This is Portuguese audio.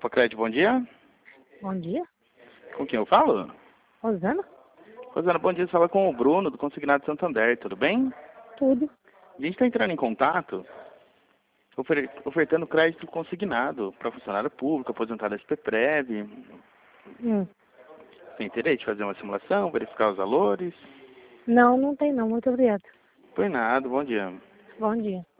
Copa Crédito, bom dia. Bom dia. Com quem eu falo? Rosana? Rosana, bom dia. Você fala com o Bruno, do Consignado Santander, tudo bem? Tudo. A gente está entrando em contato ofertando crédito consignado para funcionário público, aposentado SPPREV. Hum. Tem interesse de fazer uma simulação, verificar os valores? Não, não tem não. Muito obrigada. Por nada, bom dia. Bom dia.